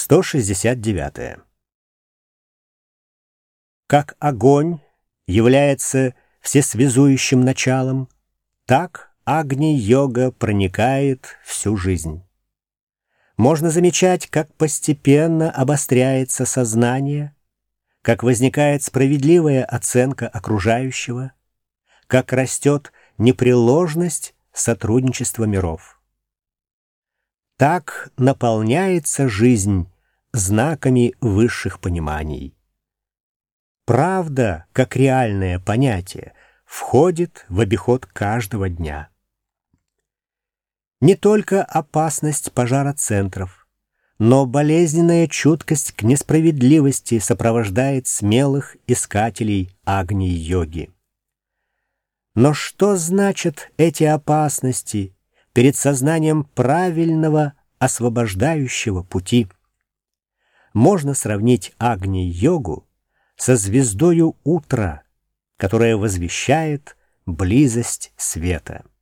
169. Как огонь является всесвязующим началом, так Агни-йога проникает всю жизнь. Можно замечать, как постепенно обостряется сознание, как возникает справедливая оценка окружающего, как растет непреложность сотрудничества миров. Так наполняется жизнь знаками высших пониманий. Правда, как реальное понятие, входит в обиход каждого дня. Не только опасность пожара центров, но болезненная чуткость к несправедливости сопровождает смелых искателей Агни-йоги. Но что значат эти опасности перед сознанием правильного освобождающего пути? Можно сравнить Агни-йогу со звездою утра, которая возвещает близость света.